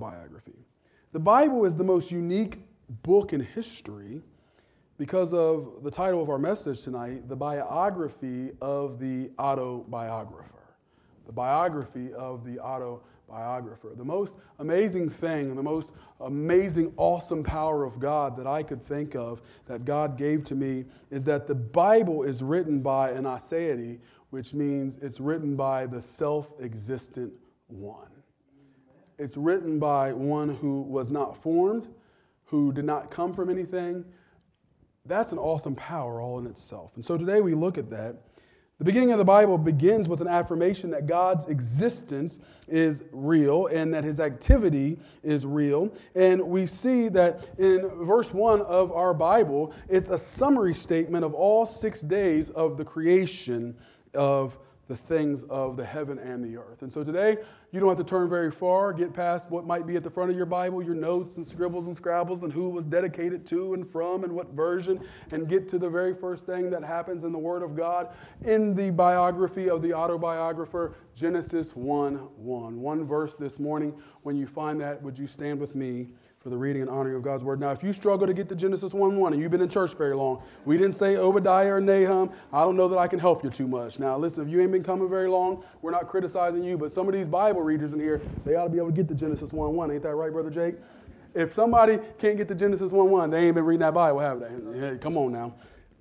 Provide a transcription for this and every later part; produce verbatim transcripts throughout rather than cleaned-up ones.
autobiography. The Bible is the most unique book in history because of the title of our message tonight, the biography of the autobiographer. The biography of the autobiographer. The most amazing thing and the most amazing, awesome power of God that I could think of that God gave to me is that the Bible is written by an aseity, which means it's written by the self-existent one. It's written by one who was not formed, who did not come from anything. That's an awesome power all in itself. And so today we look at that. The beginning of the Bible begins with an affirmation that God's existence is real and that his activity is real. And we see that in verse one of our Bible, it's a summary statement of all six days of the creation of the things of the heaven and the earth. And so today, you don't have to turn very far, get past what might be at the front of your Bible, your notes and scribbles and scrabbles and who it was dedicated to and from and what version, and get to the very first thing that happens in the Word of God in the biography of the autobiographer, Genesis one one. One verse this morning. When you find that, would you stand with me for the reading and honoring of God's Word? Now, if you struggle to get to Genesis one one and you've been in church very long, we didn't say Obadiah or Nahum. I don't know that I can help you too much. Now, listen, if you ain't been coming very long, we're not criticizing you, but some of these Bible readers in here, they ought to be able to get to Genesis one one. Ain't that right, Brother Jake? If somebody can't get to Genesis one one, they ain't been reading that Bible, have they? Hey, come on now.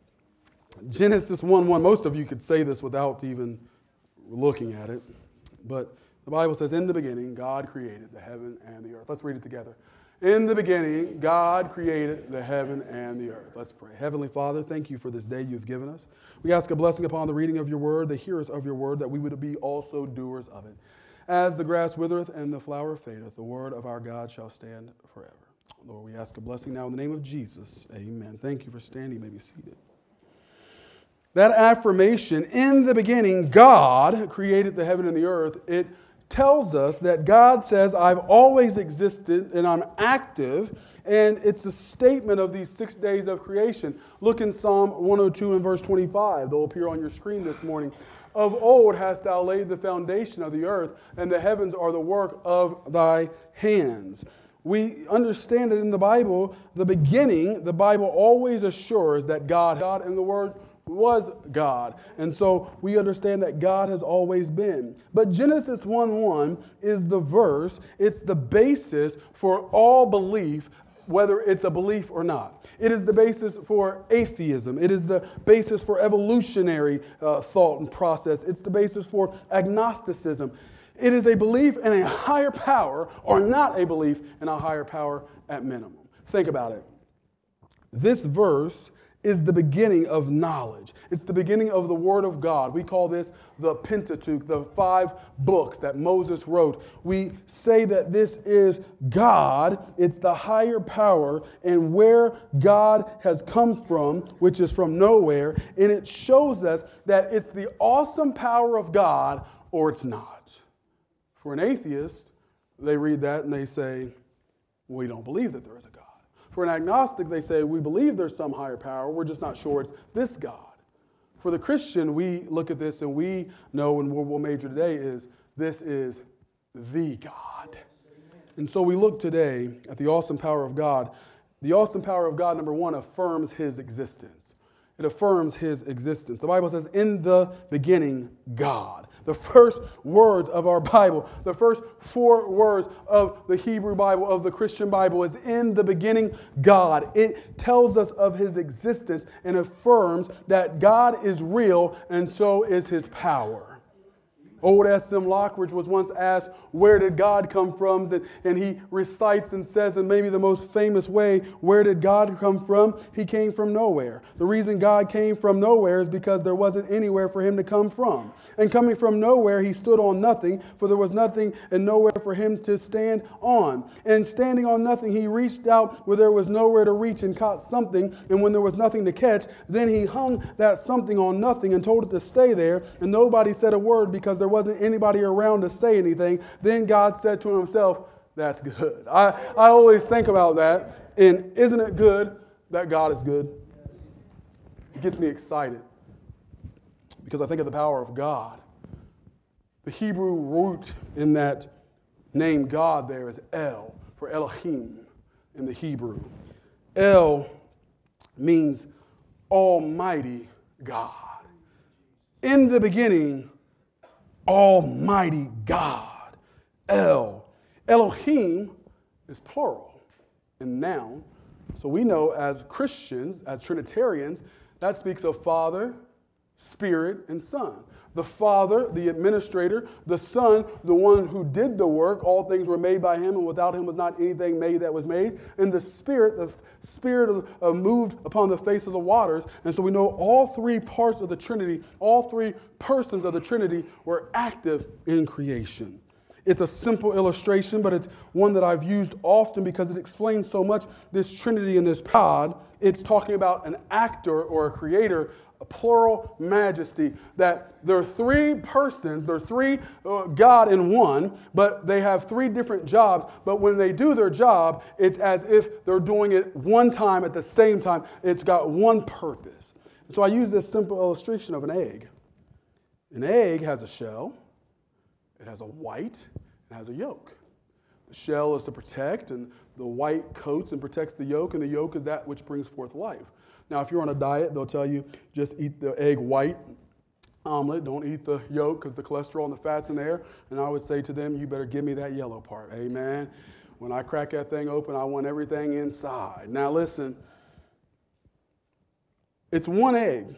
Genesis one one, most of you could say this without even looking at it, but the Bible says, in the beginning, God created the heaven and the earth. Let's read it together. In the beginning, God created the heaven and the earth. Let's pray. Heavenly Father, thank you for this day you've given us. We ask a blessing upon the reading of your word, the hearers of your word, that we would be also doers of it. As the grass withereth and the flower fadeth, the word of our God shall stand forever. Lord, we ask a blessing now in the name of Jesus. Amen. Thank you for standing. You may be seated. That affirmation, in the beginning, God created the heaven and the earth, it tells us that God says, I've always existed and I'm active, and it's a statement of these six days of creation. Look in Psalm one oh two and verse twenty-five. They'll appear on your screen this morning. Of old hast thou laid the foundation of the earth, and the heavens are the work of thy hands. We understand that in the Bible, the beginning, the Bible always assures that God, God and the Word was God. And so we understand that God has always been. But Genesis one one is the verse, it's the basis for all belief, whether it's a belief or not. It is the basis for atheism. It is the basis for evolutionary uh, thought and process. It's the basis for agnosticism. It is a belief in a higher power or not a belief in a higher power at minimum. Think about it. This verse is the beginning of knowledge. It's the beginning of the Word of God. We call this the Pentateuch, the five books that Moses wrote. We say that this is God. It's the higher power and where God has come from, which is from nowhere. And it shows us that it's the awesome power of God or it's not. For an atheist, they read that and they say, we don't believe that there is a God. For an agnostic, they say, we believe there's some higher power, we're just not sure it's this God. For the Christian, we look at this and we know, and where we'll major today is, this is the God. And so we look today at the awesome power of God. The awesome power of God, number one, affirms his existence. It affirms his existence. The Bible says, in the beginning, God. The first words of our Bible, the first four words of the Hebrew Bible, of the Christian Bible, is in the beginning, God. It tells us of his existence and affirms that God is real and so is his power. Old S M Lockridge was once asked, where did God come from? And, and he recites and says in maybe the most famous way, where did God come from? He came from nowhere. The reason God came from nowhere is because there wasn't anywhere for him to come from. And coming from nowhere, he stood on nothing, for there was nothing and nowhere for him to stand on. And standing on nothing, he reached out where there was nowhere to reach and caught something. And when there was nothing to catch, then he hung that something on nothing and told it to stay there. And nobody said a word because there wasn't anybody around to say anything. Then God said to himself, that's good. I, I always think about that. And isn't it good that God is good? It gets me excited because I think of the power of God. The Hebrew root in that name God there is El, for Elohim in the Hebrew. El means Almighty God. In the beginning, Almighty God. El. Elohim is plural and noun. So we know as Christians, as Trinitarians, that speaks of Father, Spirit, and Son. The Father, the administrator, the Son, the one who did the work. All things were made by him, and without him was not anything made that was made. And the Spirit, the Spirit of, uh, moved upon the face of the waters. And so we know all three parts of the Trinity, all three persons of the Trinity were active in creation. It's a simple illustration, but it's one that I've used often because it explains so much this Trinity and this pod. It's talking about an actor or a creator, a plural majesty, that there are three persons, there are three uh, God in one, but they have three different jobs. But when they do their job, it's as if they're doing it one time at the same time. It's got one purpose. So I use this simple illustration of an egg. An egg has a shell, it has a white, it has a yolk. The shell is to protect, and the white coats and protects the yolk, and the yolk is that which brings forth life. Now, if you're on a diet, they'll tell you just eat the egg white omelet. Don't eat the yolk because the cholesterol and the fat's in there. And I would say to them, you better give me that yellow part. Amen. When I crack that thing open, I want everything inside. Now, listen. It's one egg,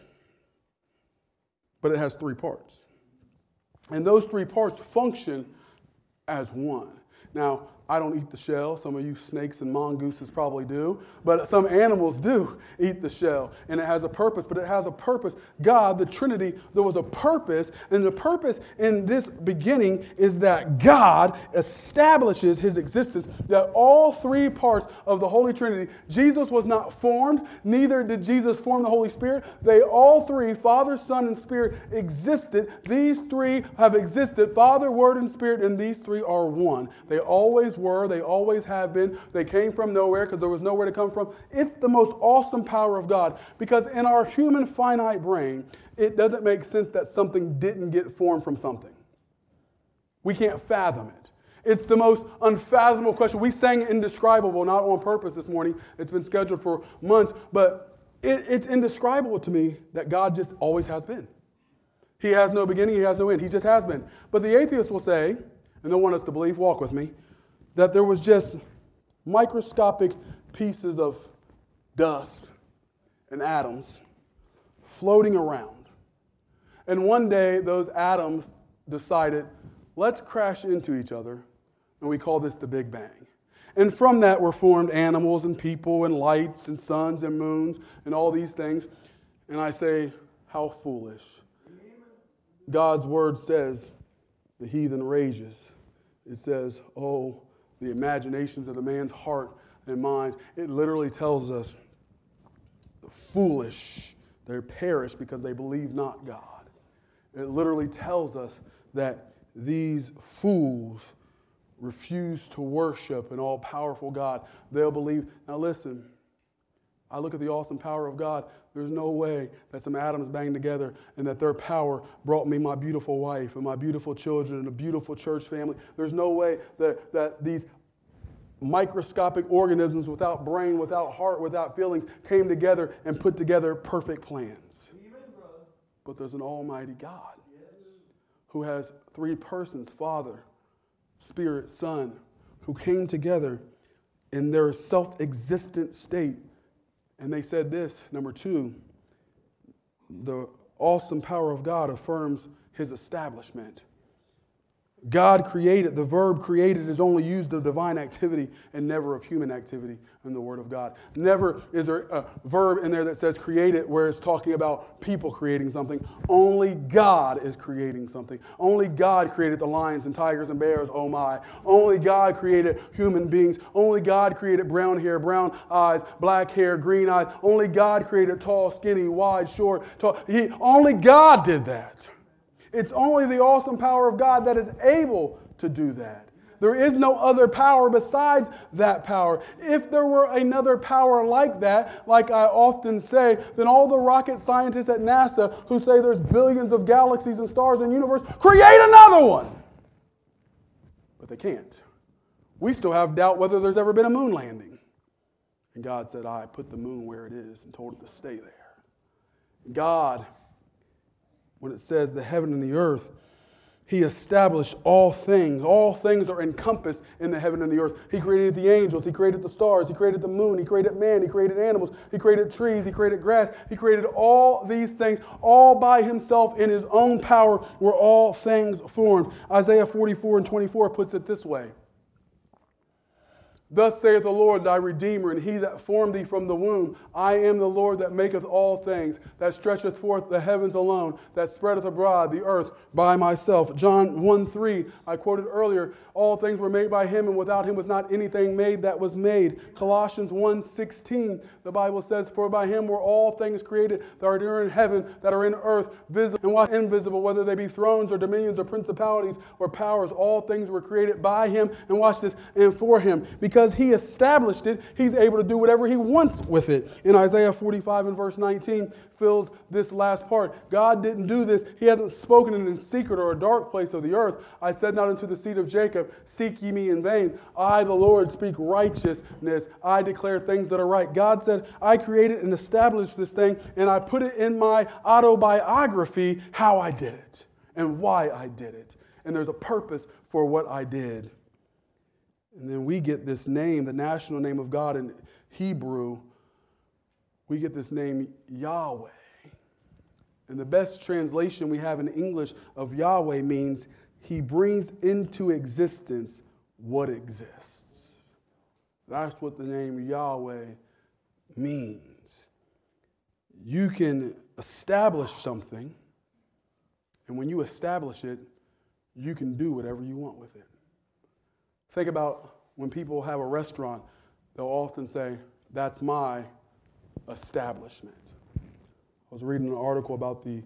but it has three parts. And those three parts function as one. Now, I don't eat the shell. Some of you snakes and mongooses probably do. But some animals do eat the shell. And it has a purpose. But it has a purpose. God, the Trinity, there was a purpose. And the purpose in this beginning is that God establishes his existence. That all three parts of the Holy Trinity, Jesus was not formed. Neither did Jesus form the Holy Spirit. They all three, Father, Son, and Spirit, existed. These three have existed. Father, Word, and Spirit. And these three are one. They always were, they always have been. They came from nowhere because there was nowhere to come from. It's the most awesome power of God, because in our human finite brain, it doesn't make sense that something didn't get formed from something. We can't fathom it. It's the most unfathomable question. We sang indescribable, not on purpose this morning. It's been scheduled for months, but it, it's indescribable to me that God just always has been. He has no beginning, he has no end. He just has been. But the atheist will say, and they'll want us to believe, walk with me, that there was just microscopic pieces of dust and atoms floating around. And one day, those atoms decided, let's crash into each other, and we call this the Big Bang. And from that were formed animals and people and lights and suns and moons and all these things. And I say, how foolish. God's word says, the heathen rages. It says, oh, the imaginations of the man's heart and mind. It literally tells us the foolish, they perish because they believe not God. It literally tells us that these fools refuse to worship an all-powerful God. They'll believe. Now listen, I look at the awesome power of God. There's no way that some atoms banged together and that their power brought me my beautiful wife and my beautiful children and a beautiful church family. There's no way that, that these microscopic organisms without brain, without heart, without feelings came together and put together perfect plans. But there's an almighty God who has three persons, Father, Spirit, Son, who came together in their self-existent state. And they said this, number two, the awesome power of God affirms his establishment. God created, the verb created is only used of divine activity and never of human activity in the Word of God. Never is there a verb in there that says created where it's talking about people creating something. Only God is creating something. Only God created the lions and tigers and bears, oh my. Only God created human beings. Only God created brown hair, brown eyes, black hair, green eyes. Only God created tall, skinny, wide, short, tall. He, only God did that. It's only the awesome power of God that is able to do that. There is no other power besides that power. If there were another power like that, like I often say, then all the rocket scientists at NASA who say there's billions of galaxies and stars in the universe, create another one. But they can't. We still have doubt whether there's ever been a moon landing. And God said, I put the moon where it is and told it to stay there. God, when it says the heaven and the earth, He established all things. All things are encompassed in the heaven and the earth. He created the angels. He created the stars. He created the moon. He created man. He created animals. He created trees. He created grass. He created all these things, all by Himself in His own power were all things formed. Isaiah forty-four and twenty-four puts it this way. Thus saith the Lord thy Redeemer, and He that formed thee from the womb. I am the Lord that maketh all things, that stretcheth forth the heavens alone, that spreadeth abroad the earth by myself. John one three, I quoted earlier, all things were made by Him, and without Him was not anything made that was made. Colossians one sixteen, the Bible says, for by Him were all things created that are in heaven, that are in earth, visible and what invisible, whether they be thrones or dominions or principalities or powers. All things were created by Him, and watch this, and for Him. Because Because He established it, He's able to do whatever He wants with it. In Isaiah forty-five and verse nineteen fills this last part. God didn't do this. He hasn't spoken it in secret or a dark place of the earth. I said not unto the seed of Jacob, seek ye me in vain. I, the Lord, speak righteousness. I declare things that are right. God said, I created and established this thing, and I put it in my autobiography how I did it and why I did it. And there's a purpose for what I did. And then we get this name, the national name of God in Hebrew. We get this name Yahweh. And the best translation we have in English of Yahweh means He brings into existence what exists. That's what the name Yahweh means. You can establish something, and when you establish it, you can do whatever you want with it. Think about when people have a restaurant, they'll often say, that's my establishment. I was reading an article about the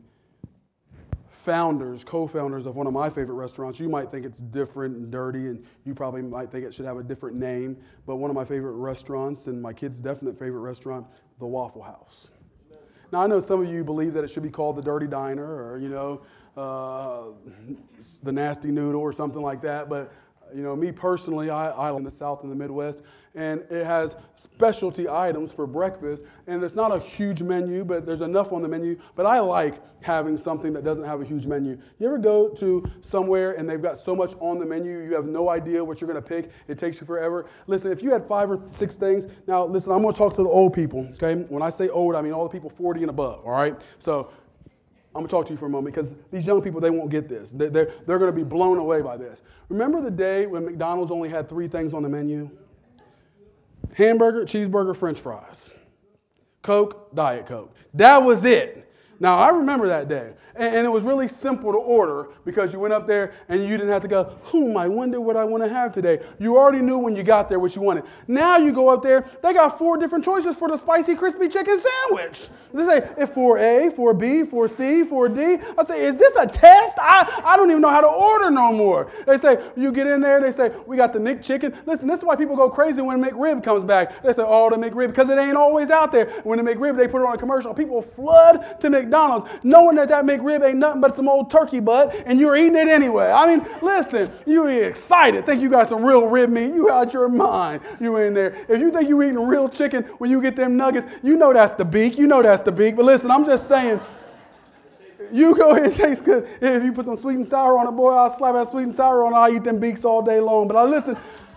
founders, co-founders of one of my favorite restaurants. You might think it's different and dirty, and you probably might think it should have a different name, but one of my favorite restaurants, and my kid's definite favorite restaurant, the Waffle House. Now, I know some of you believe that it should be called the Dirty Diner, or, you know, uh, the Nasty Noodle or something like that, but you know, me personally, I, I live in the South and the Midwest, and it has specialty items for breakfast, and it's not a huge menu, but there's enough on the menu, but I like having something that doesn't have a huge menu. You ever go to somewhere and they've got so much on the menu, you have no idea what you're going to pick, it takes you forever? Listen, if you had five or six things, now listen, I'm going to talk to the old people, okay? When I say old, I mean all the people forty and above, all right? So I'm going to talk to you for a moment because these young people, they won't get this. They're, they're, they're going to be blown away by this. Remember the day when McDonald's only had three things on the menu? Hamburger, cheeseburger, French fries. Coke, Diet Coke. That was it. Now, I remember that day. And, and it was really simple to order because you went up there and you didn't have to go, hmm, I wonder what I want to have today. You already knew when you got there what you wanted. Now you go up there, they got four different choices for the spicy crispy chicken sandwich. They say, it's four A, four B, four C, four D. I say, is this a test? I, I don't even know how to order no more. They say, you get in there, they say, we got the McChicken. Listen, this is why people go crazy when McRib comes back. They say, oh, the McRib, because it ain't always out there. When the McRib, they put it on a commercial. People flood to McDonald's knowing that that McRib ain't nothing but some old turkey butt, and you're eating it anyway. I mean, listen, you be excited. Think you got some real rib meat. You out your mind. You in there. If you think you eating real chicken when you get them nuggets, you know that's the beak. You know that's the beak. But listen, I'm just saying, you go ahead and taste good. If you put some sweet and sour on it, boy, I'll slap that sweet and sour on it. I'll eat them beaks all day long. But I listen,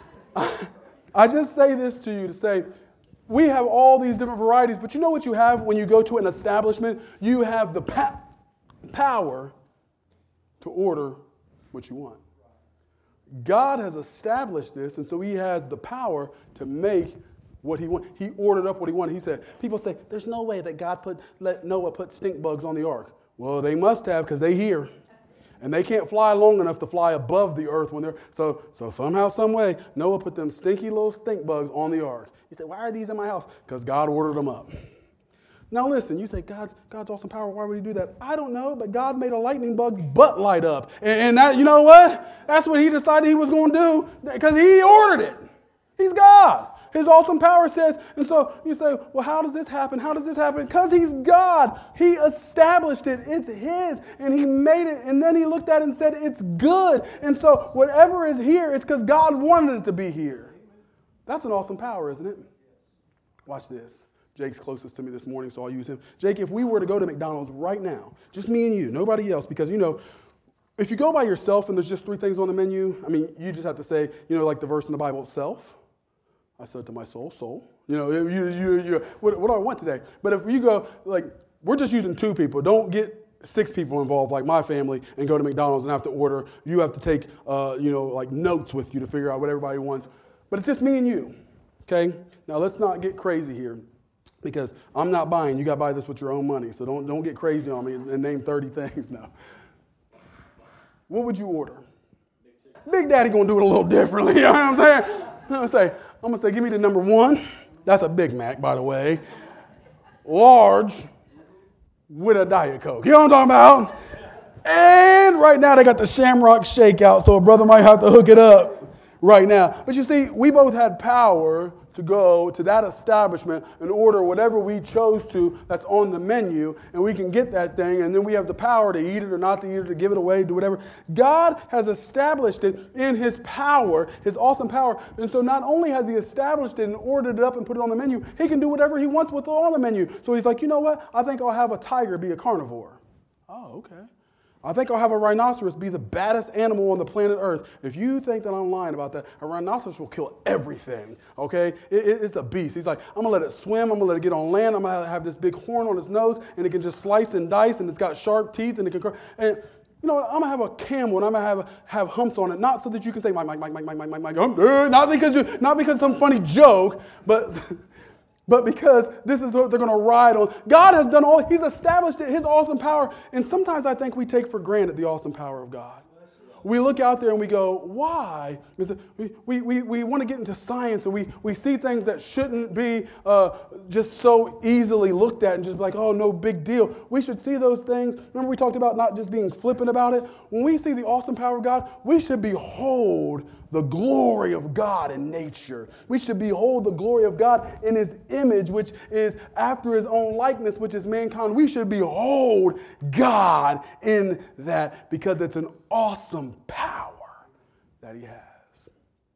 I just say this to you to say, we have all these different varieties, but you know what you have when you go to an establishment? You have the pa- power to order what you want. God has established this, and so He has the power to make what He wants. He ordered up what He wanted. He said, people say, there's no way that God put let Noah put stink bugs on the ark. Well, they must have because they here. And they can't fly long enough to fly above the earth when they're, so so somehow, some way, Noah put them stinky little stink bugs on the ark. He said, why are these in my house? Because God ordered them up. Now listen, you say, God, God's awesome power, why would He do that? I don't know, but God made a lightning bug's butt light up. And, and that, you know what? That's what He decided He was going to do because He ordered it. He's God. His awesome power says, and so you say, well, how does this happen? How does this happen? Because he's God. He established it. It's his. And he made it. And then he looked at it and said, it's good. And so whatever is here, it's because God wanted it to be here. That's an awesome power, isn't it? Watch this. Jake's closest to me this morning, so I'll use him. Jake, if we were to go to McDonald's right now, just me and you, nobody else, because, you know, if you go by yourself and there's just three things on the menu, I mean, you just have to say, you know, like the verse in the Bible itself. I said to my soul, soul. You know, you, you, you, what, what do I want today? But if you go, like, we're just using two people. Don't get six people involved, like my family, and go to McDonald's and have to order. You have to take, uh, you know, like notes with you to figure out what everybody wants. But it's just me and you, okay? Now, let's not get crazy here, because I'm not buying. You got to buy this with your own money. So don't, don't get crazy on me and, and name thirty things now. What would you order? Big Daddy going to do it a little differently. You know what I'm saying? I'm going to say, I'm going to say, give me the number one. That's a Big Mac, by the way. Large with a Diet Coke. You know what I'm talking about? And right now they got the Shamrock Shake out, so a brother might have to hook it up right now. But you see, we both had power to go to that establishment and order whatever we chose to that's on the menu, and we can get that thing, and then we have the power to eat it or not to eat it, to give it away, do whatever. God has established it in his power, his awesome power. And so not only has he established it and ordered it up and put it on the menu, he can do whatever he wants with it on the menu. So he's like, you know what? I think I'll have a tiger be a carnivore. Oh, okay. I think I'll have a rhinoceros be the baddest animal on the planet Earth. If you think that I'm lying about that, a rhinoceros will kill everything, okay? It, it, it's a beast. He's like, I'm going to let it swim. I'm going to let it get on land. I'm going to have this big horn on its nose, and it can just slice and dice, and it's got sharp teeth, and it can... And, you know, I'm going to have a camel, and I'm going to have have humps on it, not so that you can say, Mike, Mike, Mike, Mike, Mike, Mike, Mike, Mike, I'm dead. Not because, you, not because some funny joke, but... But because this is what they're going to ride on. God has done all, he's established it, his awesome power. And sometimes I think we take for granted the awesome power of God. We look out there and we go, why? We, we, we, we want to get into science, and we, we see things that shouldn't be uh, just so easily looked at and just be like, oh, no big deal. We should see those things. Remember we talked about not just being flippant about it? When we see the awesome power of God, we should behold the glory of God in nature. We should behold the glory of God in his image, which is after his own likeness, which is mankind. We should behold God in that, because it's an awesome power that he has.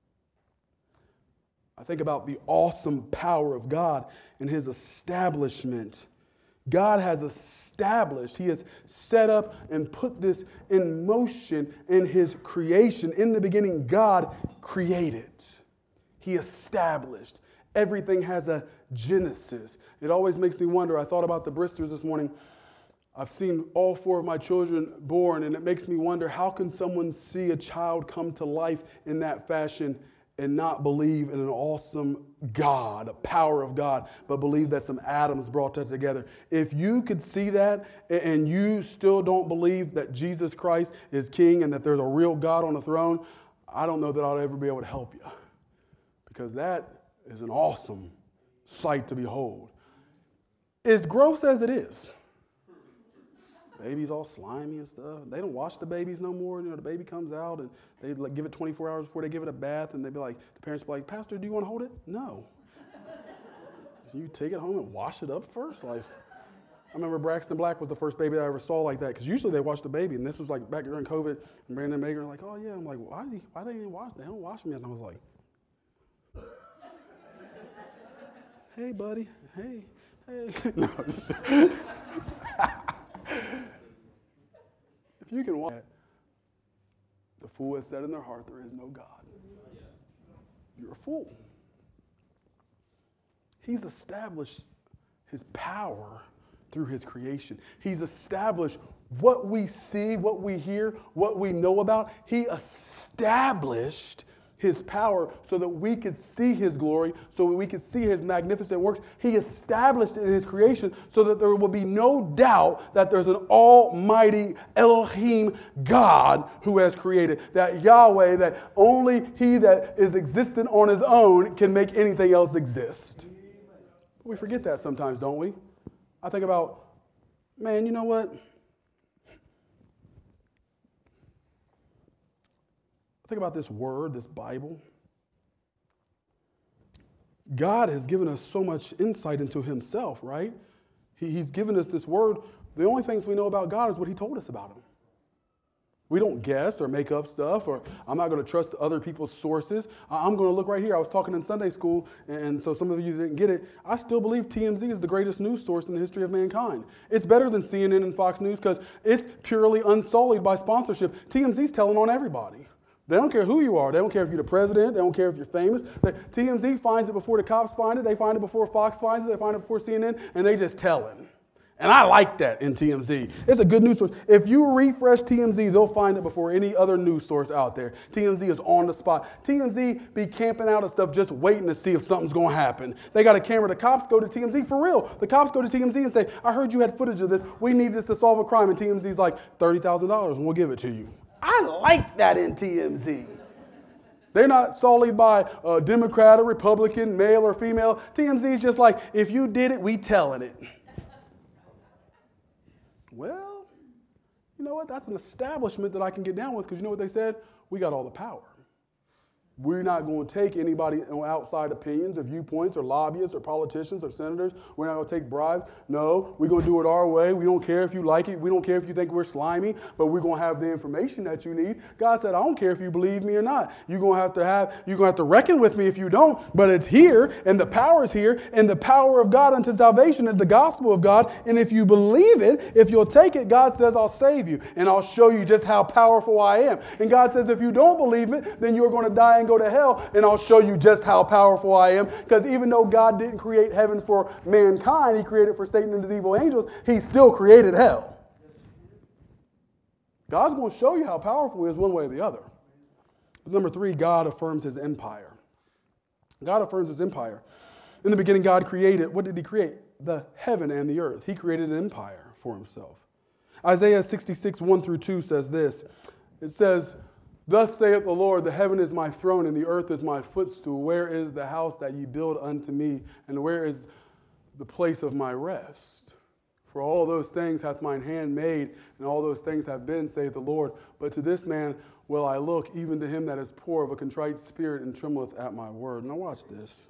I think about the awesome power of God and his establishment. God has established, he has set up and put this in motion in his creation. In the beginning, God created. He established. Everything has a genesis. It always makes me wonder. I thought about the Bristers this morning. I've seen all four of my children born, and it makes me wonder, how can someone see a child come to life in that fashion and not believe in an awesome God, a power of God, but believe that some atoms brought that together? If you could see that and you still don't believe that Jesus Christ is king and that there's a real God on the throne, I don't know that I'll ever be able to help you, because that is an awesome sight to behold. As gross as it is, babies all slimy and stuff. They don't wash the babies no more. You know, the baby comes out and they like give it twenty-four hours before they give it a bath, and they be like, the parents be like, Pastor, do you want to hold it? No. You take it home and wash it up first? Like, I remember Braxton Black was the first baby that I ever saw like that, because usually they wash the baby, and this was like back during COVID, and Brandon and Megan were like, oh yeah. I'm like, why is he, why they didn't wash? They don't wash me. And I was like, hey buddy, hey, hey. No, just, if you can watch that, the fool has said in their heart, there is no God. You're a fool. He's established his power through his creation. He's established what we see, what we hear, what we know about. He established his power so that we could see his glory, so that we could see his magnificent works. He established it in his creation so that there will be no doubt that there's an almighty Elohim God who has created. That Yahweh, that only he that is existent on his own can make anything else exist. We forget that sometimes, don't we? I think about, man, you know what? Think about this word, this Bible. God has given us so much insight into himself, right? He, he's given us this word. The only things we know about God is what he told us about him. We don't guess or make up stuff, or I'm not going to trust other people's sources. I'm going to look right here. I was talking in Sunday school, and so some of you didn't get it. I still believe T M Z is the greatest news source in the history of mankind. It's better than C N N and Fox News because it's purely unsullied by sponsorship. T M Z's telling on everybody. They don't care who you are. They don't care if you're the president. They don't care if you're famous. They, T M Z finds it before the cops find it. They find it before Fox finds it. They find it before C N N, and they just telling. And I like that in T M Z. It's a good news source. If you refresh T M Z, they'll find it before any other news source out there. T M Z is on the spot. T M Z be camping out and stuff just waiting to see if something's going to happen. They got a camera. The cops go to T M Z for real. The cops go to T M Z and say, I heard you had footage of this. We need this to solve a crime. And T M Z's like, thirty thousand dollars and we'll give it to you. I like that in T M Z. They're not sullied by a Democrat or Republican, male or female. T M Z is just like, if you did it, we telling it. Well, you know what? That's an establishment that I can get down with because you know what they said? We got all the power. We're not going to take anybody outside opinions or viewpoints or lobbyists or politicians or senators. We're not going to take bribes. No, we're going to do it our way. We don't care if you like it. We don't care if you think we're slimy, but we're going to have the information that you need. God said, I don't care if you believe me or not. You're going to have to have, you're going to have to reckon with me if you don't, but it's here and the power is here and the power of God unto salvation is the gospel of God. And if you believe it, if you'll take it, God says, I'll save you and I'll show you just how powerful I am. And God says, if you don't believe it, then you're going to die and go to hell, and I'll show you just how powerful I am. Because even though God didn't create heaven for mankind, he created for Satan and his evil angels, he still created hell. God's going to show you how powerful he is one way or the other. But number three, God affirms his empire. God affirms his empire. In the beginning, God created, what did he create? The heaven and the earth. He created an empire for himself. Isaiah sixty-six, one through two says this. It says, thus saith the Lord, the heaven is my throne, and the earth is my footstool. Where is the house that ye build unto me? And where is the place of my rest? For all those things hath mine hand made, and all those things have been, saith the Lord. But to this man will I look, even to him that is poor of a contrite spirit, and trembleth at my word. Now watch this.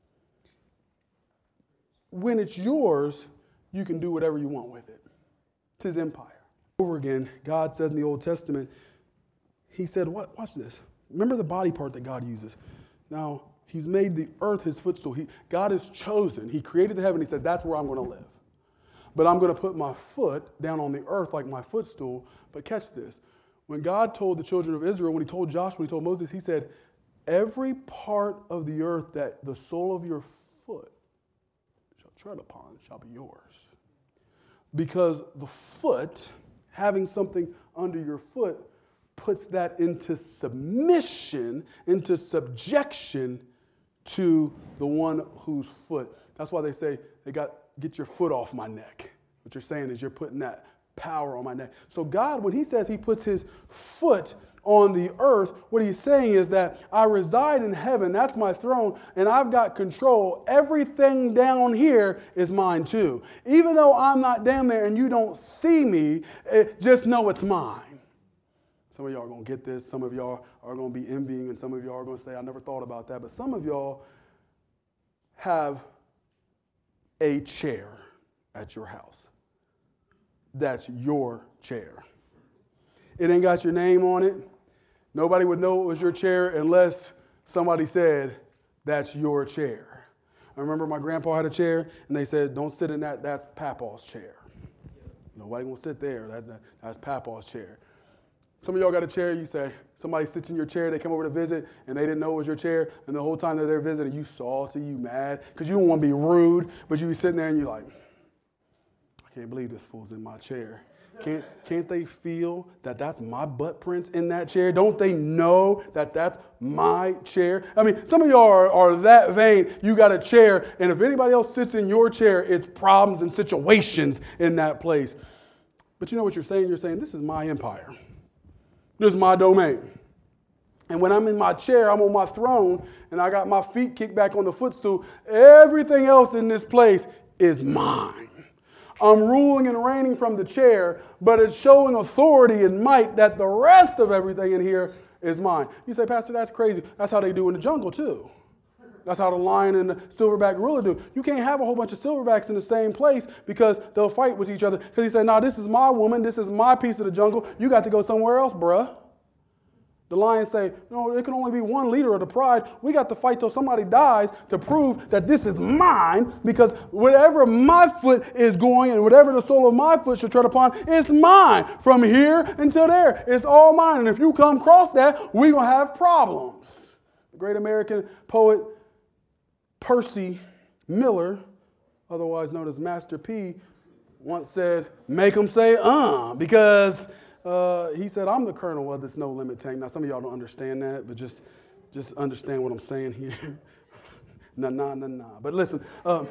When it's yours, you can do whatever you want with it. It's his empire. Over again, God said in the Old Testament, he said, what? Watch this. Remember the body part that God uses. Now, he's made the earth his footstool. He, God has chosen. He created the heaven. He said, that's where I'm going to live. But I'm going to put my foot down on the earth like my footstool. But catch this. When God told the children of Israel, when he told Joshua, when he told Moses, he said, every part of the earth that the sole of your foot shall tread upon shall be yours. Because the foot, having something under your foot, puts that into submission, into subjection to the one whose foot. That's why they say, they got, get your foot off my neck. What you're saying is you're putting that power on my neck. So God, when he says he puts his foot on the earth, what he's saying is that I reside in heaven, that's my throne, and I've got control. Everything down here is mine too. Even though I'm not down there and you don't see me, just know it's mine. Some of y'all are going to get this. Some of y'all are going to be envying, and some of y'all are going to say, I never thought about that. But some of y'all have a chair at your house. That's your chair. It ain't got your name on it. Nobody would know it was your chair unless somebody said, that's your chair. I remember my grandpa had a chair, and they said, don't sit in that. That's Papa's chair. Nobody going to sit there. That, that, that's Papa's chair. Some of y'all got a chair, you say, somebody sits in your chair, they come over to visit, and they didn't know it was your chair, and the whole time they're there visiting, you salty, you mad, because you don't want to be rude, but you be sitting there and you're like, I can't believe this fool's in my chair. Can't, can't they feel that that's my butt prints in that chair? Don't they know that that's my chair? I mean, some of y'all are, are that vain. You got a chair, and if anybody else sits in your chair, it's problems and situations in that place. But you know what you're saying? You're saying, this is my empire. This is my domain. And when I'm in my chair, I'm on my throne, and I got my feet kicked back on the footstool, everything else in this place is mine. I'm ruling and reigning from the chair, but it's showing authority and might that the rest of everything in here is mine. You say, Pastor, that's crazy. That's how they do in the jungle, too. That's how the lion and the silverback gorilla do. You can't have a whole bunch of silverbacks in the same place because they'll fight with each other. Because he said, nah, this is my woman. This is my piece of the jungle. You got to go somewhere else, bruh. The lions say, no, there can only be one leader of the pride. We got to fight till somebody dies to prove that this is mine, because whatever my foot is going and whatever the sole of my foot should tread upon is mine. From here until there, it's all mine. And if you come across that, we're going to have problems. The great American poet Percy Miller, otherwise known as Master P, once said, make them say, uh, because... Uh, he said, I'm the colonel of this no limit tank. Now, some of y'all don't understand that, but just, just understand what I'm saying here. nah, nah, nah, nah. But listen, um,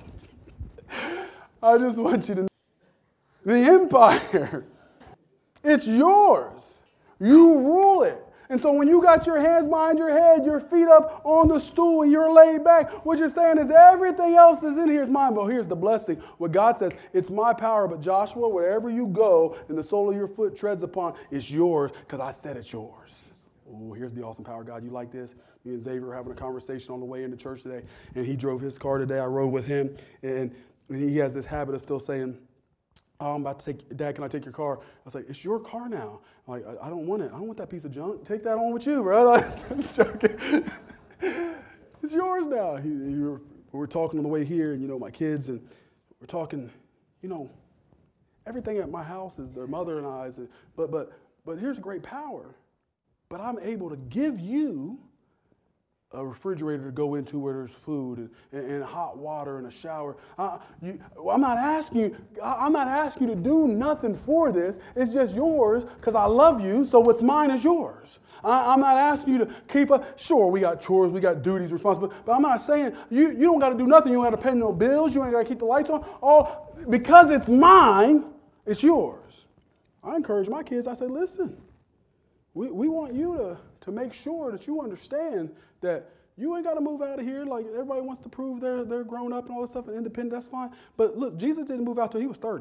I just want you to know, the empire, it's yours. You rule it. And so when you got your hands behind your head, your feet up on the stool, and you're laid back, what you're saying is everything else is in here is mine. But here's the blessing. What God says, it's my power, but Joshua, wherever you go and the sole of your foot treads upon, it's yours because I said it's yours. Oh, here's the awesome power, God. You like this? Me and Xavier were having a conversation on the way into church today, and he drove his car today. I rode with him, and he has this habit of still saying, oh, I'm about to take, Dad, can I take your car? I was like, it's your car now. I'm like, I, I don't want it. I don't want that piece of junk. Take that on with you, bro. I'm just joking. It's yours now. He, he, we were talking on the way here, and, you know, my kids, and we're talking, you know, everything at my house is their mother and I's. And, but, but, but here's great power. But I'm able to give you a refrigerator to go into where there's food and, and, and hot water and a shower. Uh, you, I'm not asking you. I'm not asking you to do nothing for this. It's just yours because I love you. So what's mine is yours. I, I'm not asking you to keep a. Sure, we got chores, we got duties, responsibilities. But I'm not saying you. You don't got to do nothing. You don't got to pay no bills. You ain't got to keep the lights on. All because it's mine. It's yours. I encourage my kids. I say, listen. We we want you to to make sure that you understand that you ain't got to move out of here like everybody wants to prove they're, they're grown up and all this stuff and independent, that's fine. But look, Jesus didn't move out till he was thirty.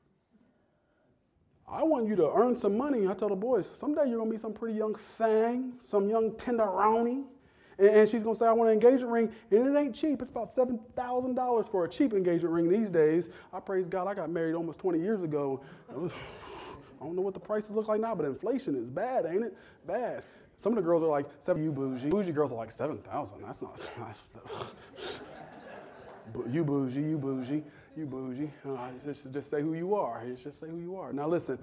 I want you to earn some money. I tell the boys, someday you're going to be some pretty young thing, some young tenderoni, and, and she's going to say, I want an engagement ring, and it ain't cheap. It's about seven thousand dollars for a cheap engagement ring these days. I praise God, I got married almost twenty years ago. Was, I don't know what the prices look like now, but inflation is bad, ain't it? Bad. Some of the girls are like, seven, you bougie. Bougie girls are like, seven thousand. That's not, that's, you bougie, you bougie, you bougie. Uh, just, just say who you are. It's just say who you are. Now listen,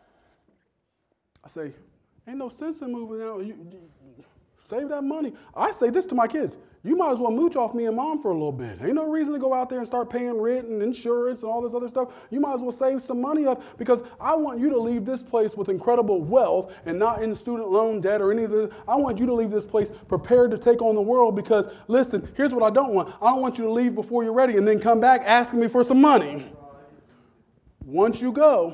I say, ain't no sense in moving out. You, you, save that money. I say this to my kids. You might as well mooch off me and mom for a little bit. Ain't no reason to go out there and start paying rent and insurance and all this other stuff. You might as well save some money up because I want you to leave this place with incredible wealth and not in student loan debt or any of this. I want you to leave this place prepared to take on the world because, listen, here's what I don't want. I don't want you to leave before you're ready and then come back asking me for some money. Once you go,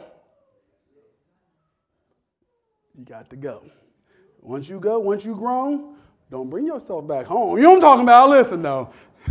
you got to go. Once you go, once you grown, don't bring yourself back home. You know what I'm talking about? Listen, though.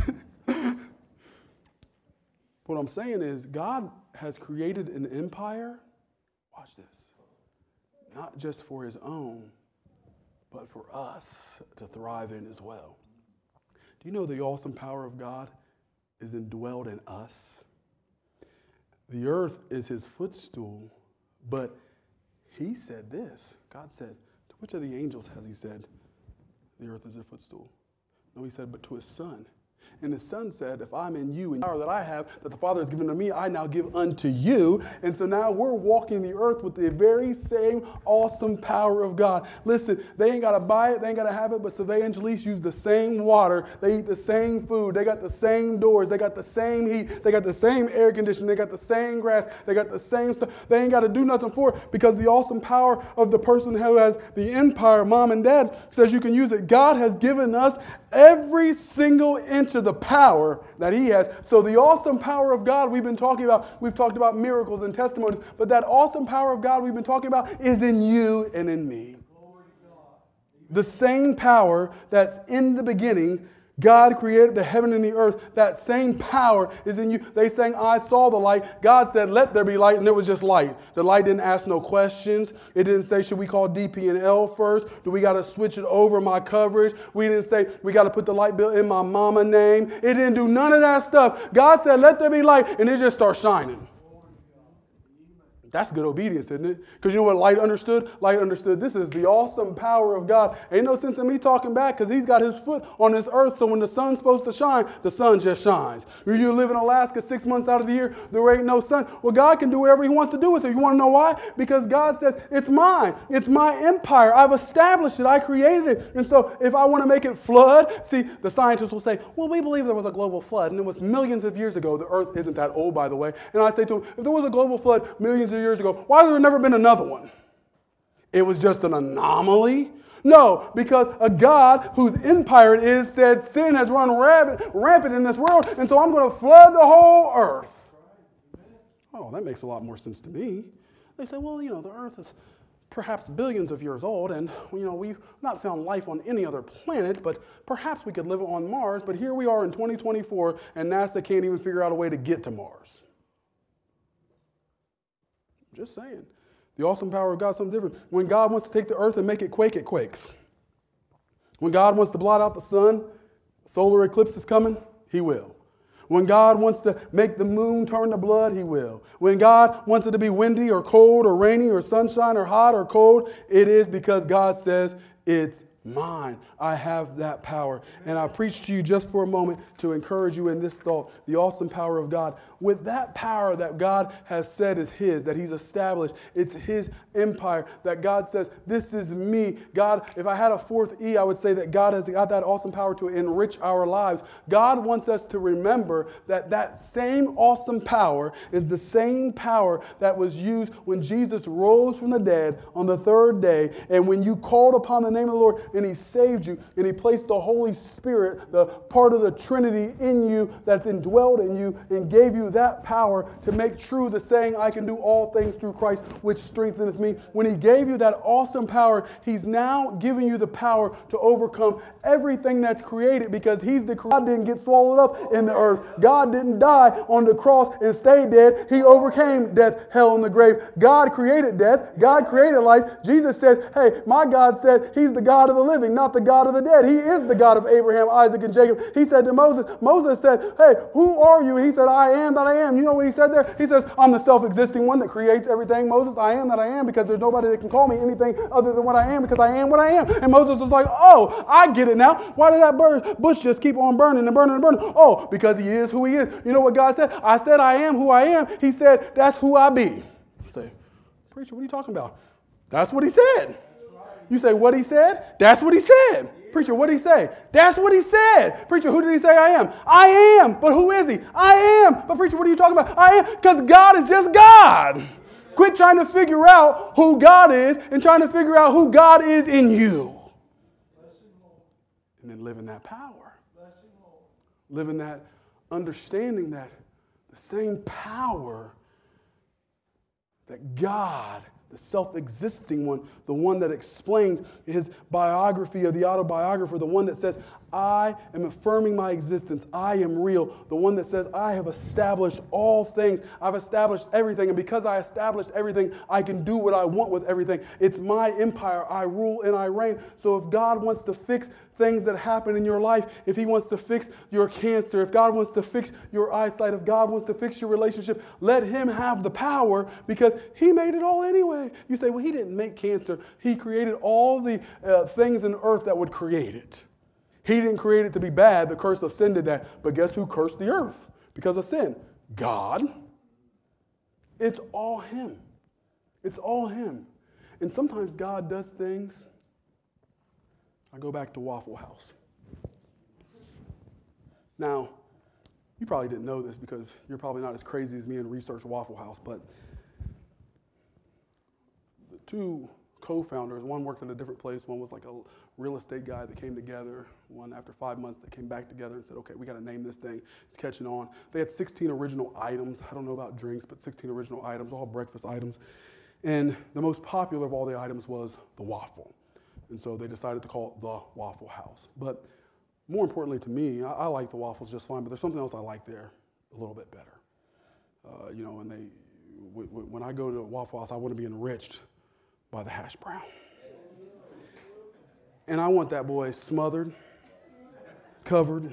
What I'm saying is God has created an empire, watch this, not just for his own, but for us to thrive in as well. Do you know the awesome power of God is indwelled in us? The earth is his footstool, but he said this. God said, to which of the angels has he said, the earth is a footstool? No, he said, but to his son. And his son said, if I'm in you and the power that I have, that the Father has given to me, I now give unto you. And so now we're walking the earth with the very same awesome power of God. Listen, they ain't got to buy it, they ain't got to have it, but Sauvee and Jalise use the same water. They eat the same food. They got the same doors. They got the same heat. They got the same air conditioning. They got the same grass. They got the same stuff. They ain't got to do nothing for it because the awesome power of the person who has the empire, mom and dad, says you can use it. God has given us every single inch of the power that he has. So the awesome power of God we've been talking about, we've talked about miracles and testimonies, but that awesome power of God we've been talking about is in you and in me. The same power that's in the beginning God created the heaven and the earth. That same power is in you. They sang, I saw the light. God said, let there be light, and there was just light. The light didn't ask no questions. It didn't say, should we call D P and L first? Do we got to switch it over my coverage? We didn't say, we got to put the light bill in my mama name. It didn't do none of that stuff. God said, let there be light, and it just started shining. That's good obedience, isn't it? Because you know what light understood? Light understood this is the awesome power of God. Ain't no sense in me talking back because he's got his foot on this earth. So when the sun's supposed to shine, the sun just shines. When you live in Alaska six months out of the year, there ain't no sun. Well, God can do whatever he wants to do with it. You want to know why? Because God says, it's mine. It's my empire. I've established it. I created it. And so if I want to make it flood, see, the scientists will say, well, we believe there was a global flood. And it was millions of years ago. The earth isn't that old, by the way. And I say to them, if there was a global flood millions of years ago, why has there never been another one? It was just an anomaly? No, because a God whose empire it is said sin has run rampant, rampant in this world, and so I'm going to flood the whole earth. Oh, that makes a lot more sense to me. They say, well, you know, the earth is perhaps billions of years old, and, you know, we've not found life on any other planet, but perhaps we could live on Mars, but here we are in twenty twenty-four, and NASA can't even figure out a way to get to Mars. Just saying. The awesome power of God is something different. When God wants to take the earth and make it quake, it quakes. When God wants to blot out the sun, solar eclipse is coming, he will. When God wants to make the moon turn to blood, he will. When God wants it to be windy or cold or rainy or sunshine or hot or cold, it is because God says it's mine. I have that power. And I preach to you just for a moment to encourage you in this thought, the awesome power of God. With that power that God has said is his, that he's established, it's his empire, that God says, this is me. God, if I had a fourth E, I would say that God has got that awesome power to enrich our lives. God wants us to remember that that same awesome power is the same power that was used when Jesus rose from the dead on the third day. And when you called upon the name of the Lord, and he saved you, and he placed the Holy Spirit, the part of the Trinity in you that's indwelled in you, and gave you that power to make true the saying, I can do all things through Christ, which strengtheneth me. When he gave you that awesome power, he's now giving you the power to overcome everything that's created, because he's the God didn't get swallowed up in the earth. God didn't die on the cross and stay dead. He overcame death, hell, and the grave. God created death. God created life. Jesus says, hey, my God said he's the God of the living, not the God of the dead. He is the God of Abraham, Isaac, and Jacob. He said to Moses, Moses said, hey, who are you? He said, I am that I am. You know what he said there? He says, I'm the self-existing one that creates everything. Moses, I am that I am, because there's nobody that can call me anything other than what I am, because I am what I am. And Moses was like, oh, I get it now. Why did that bird, bush just keep on burning and burning and burning? Oh, because he is who he is. You know what God said? I said I am who I am. He said, that's who I be. You say, preacher, what are you talking about? That's what he said. You say, what he said? That's what he said. Preacher, what did he say? That's what he said. Preacher, who did he say I am? I am. But who is he? I am. But preacher, what are you talking about? I am. Because God is just God. Quit trying to figure out who God is and trying to figure out who God is in you. And then live in that power. Live in that understanding that the same power that God, the self-existing one, the one that explains his biography of the autobiographer, the one that says, I am affirming my existence. I am real. The one that says, I have established all things. I've established everything. And because I established everything, I can do what I want with everything. It's my empire. I rule and I reign. So if God wants to fix things that happen in your life, if he wants to fix your cancer, if God wants to fix your eyesight, if God wants to fix your relationship, let him have the power, because he made it all anyway. You say, well, he didn't make cancer. He created all the uh, things in earth that would create it. He didn't create it to be bad. The curse of sin did that. But guess who cursed the earth because of sin? God. It's all him. It's all him. And sometimes God does things. I go back to Waffle House. Now, you probably didn't know this because you're probably not as crazy as me and research Waffle House, but the two co-founders, one worked at a different place, one was like a real estate guy that came together, one after five months that came back together and said, okay, we got to name this thing. It's catching on. They had sixteen original items. I don't know about drinks, but sixteen original items, all breakfast items. And the most popular of all the items was the waffle. And so they decided to call it the Waffle House. But more importantly to me, I, I like the waffles just fine, but there's something else I like there a little bit better. Uh, you know, when they, w- w- when I go to a Waffle House, I want to be enriched by the hash brown. And I want that boy smothered, covered,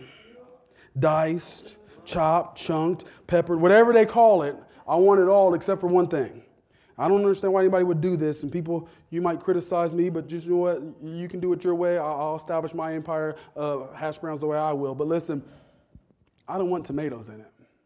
diced, chopped, chunked, peppered, whatever they call it. I want it all except for one thing. I don't understand why anybody would do this, and people, you might criticize me, but just you know what? You can do it your way. I'll, I'll establish my empire of hash browns the way I will. But listen, I don't want tomatoes in it.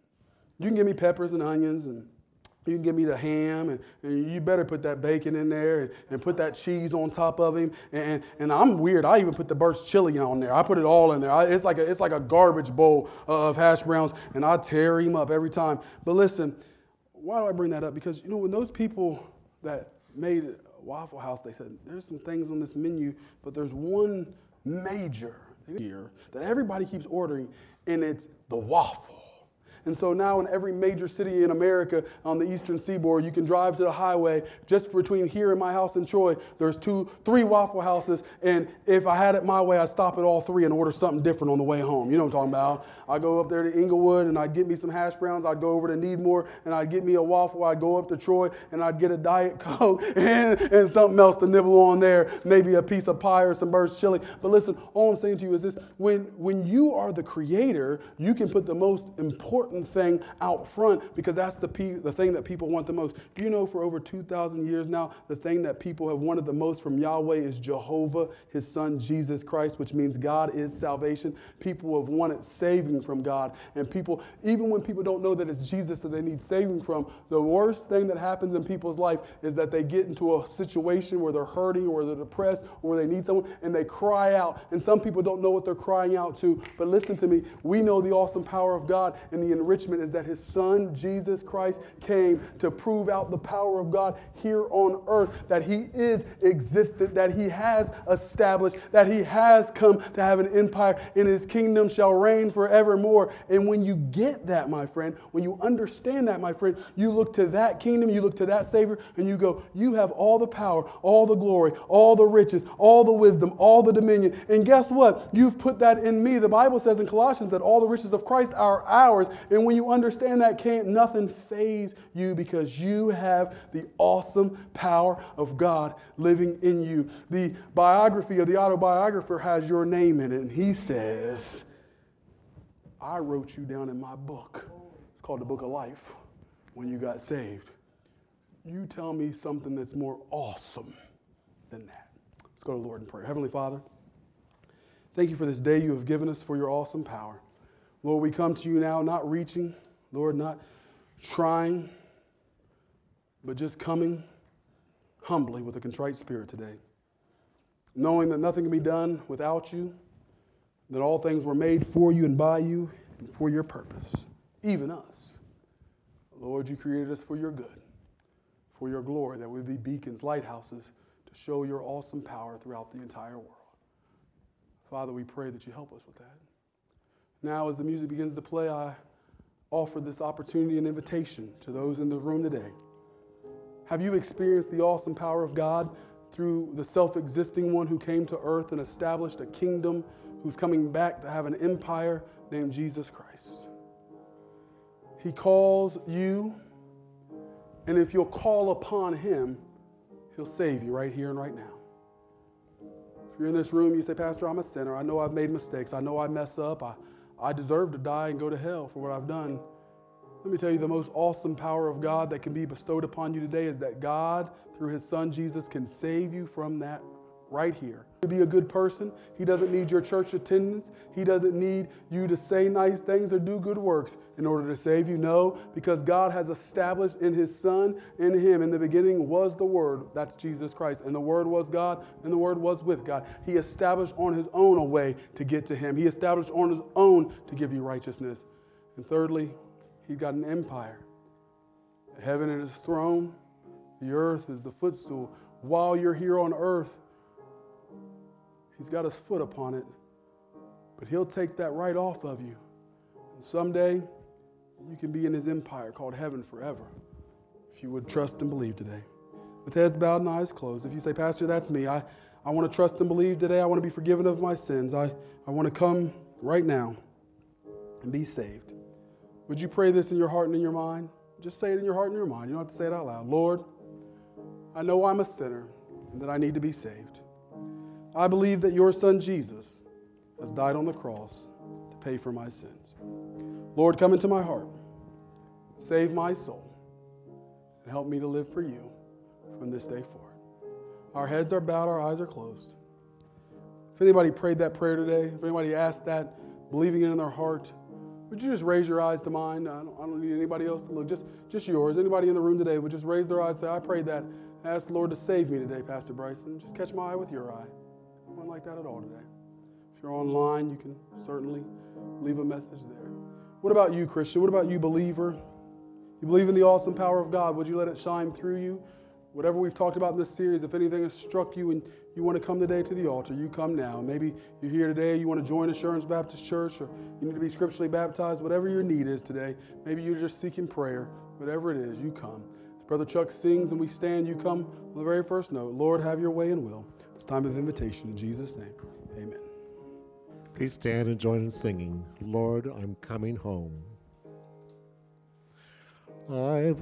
You can give me peppers and onions, and you can give me the ham, and, and you better put that bacon in there and, and put that cheese on top of him. And, and I'm weird. I even put the Burt's chili on there. I put it all in there. I, it's like a, it's like a garbage bowl of hash browns, and I tear him up every time. But listen, why do I bring that up? Because, you know, when those people that made Waffle House, they said, there's some things on this menu, but there's one major here that everybody keeps ordering, and it's the waffle. And so now in every major city in America on the eastern seaboard, you can drive to the highway just between here and my house in Troy. There's two, three Waffle Houses. And if I had it my way, I'd stop at all three and order something different on the way home. You know what I'm talking about? I'd go up there to Inglewood and I'd get me some hash browns. I'd go over to Needmore and I'd get me a waffle. I'd go up to Troy and I'd get a Diet Coke and, and something else to nibble on there. Maybe a piece of pie or some Burt's chili. But listen, all I'm saying to you is this. When, when you are the creator, you can put the most important thing out front because that's the pe- the thing that people want the most. Do you know for over two thousand years now, the thing that people have wanted the most from Yahweh is Jehovah, his son Jesus Christ, which means God is salvation. People have wanted saving from God. And people, even when people don't know that it's Jesus that they need saving from, the worst thing that happens in people's life is that they get into a situation where they're hurting or they're depressed or they need someone and they cry out. And some people don't know what they're crying out to. But listen to me, we know the awesome power of God and the enrichment is that his son, Jesus Christ, came to prove out the power of God here on earth, that he is existent, that he has established, that he has come to have an empire, and his kingdom shall reign forevermore. And when you get that, my friend, when you understand that, my friend, you look to that kingdom, you look to that Savior, and you go, you have all the power, all the glory, all the riches, all the wisdom, all the dominion. And guess what? You've put that in me. The Bible says in Colossians that all the riches of Christ are ours. And when you understand that, can't nothing faze you because you have the awesome power of God living in you. The biography of the autobiographer has your name in it, and he says, I wrote you down in my book. It's called the Book of Life when you got saved. You tell me something that's more awesome than that. Let's go to the Lord in prayer. Heavenly Father, thank you for this day you have given us, for your awesome power. Lord, we come to you now not reaching, Lord, not trying, but just coming humbly with a contrite spirit today, knowing that nothing can be done without you, that all things were made for you and by you and for your purpose, even us. Lord, you created us for your good, for your glory, that we be beacons, lighthouses, to show your awesome power throughout the entire world. Father, we pray that you help us with that. Now, as the music begins to play, I offer this opportunity and invitation to those in the room today. Have you experienced the awesome power of God through the self-existing one who came to earth and established a kingdom, who's coming back to have an empire named Jesus Christ? He calls you, and if you'll call upon him, he'll save you right here and right now. If you're in this room, you say, Pastor, I'm a sinner. I know I've made mistakes. I know I mess up. I, I deserve to die and go to hell for what I've done. Let me tell you, the most awesome power of God that can be bestowed upon you today is that God, through his son Jesus, can save you from that right here. To be a good person, he doesn't need your church attendance. He doesn't need you to say nice things or do good works in order to save you. No, because God has established in his son, in him, in the beginning was the Word. That's Jesus Christ. And the Word was God, and the Word was with God. He established on his own a way to get to him. He established on his own to give you righteousness. And thirdly, he's got an empire. Heaven is his throne. The earth is the footstool. While you're here on earth, he's got his foot upon it, but he'll take that right off of you. And someday, you can be in his empire called heaven forever, if you would trust and believe today. With heads bowed and eyes closed, if you say, Pastor, that's me, I, I want to trust and believe today. I want to be forgiven of my sins. I, I want to come right now and be saved. Would you pray this in your heart and in your mind? Just say it in your heart and your mind. You don't have to say it out loud. Lord, I know I'm a sinner and that I need to be saved. I believe that your son Jesus has died on the cross to pay for my sins. Lord, come into my heart. Save my soul and help me to live for you from this day forward. Our heads are bowed, our eyes are closed. If anybody prayed that prayer today, if anybody asked that, believing it in their heart, would you just raise your eyes to mine? I don't, I don't need anybody else to look, just, just yours. Anybody in the room today would just raise their eyes and say, I prayed that. Ask the Lord to save me today, Pastor Bryson. Just catch my eye with your eye. One like that at all today. If you're online, you can certainly leave a message there. What about you, Christian? What about you, believer? You believe in the awesome power of God. Would you let it shine through you? Whatever we've talked about in this series, if anything has struck you and you want to come today to the altar, you come now. Maybe you're here today, you want to join Assurance Baptist Church, or you need to be scripturally baptized, whatever your need is today. Maybe you're just seeking prayer. Whatever it is, you come. As Brother Chuck sings and we stand, you come on the very first note. Lord, have your way and will. It's time of invitation. In Jesus' name, amen. Please stand and join in singing, Lord, I'm coming home. I've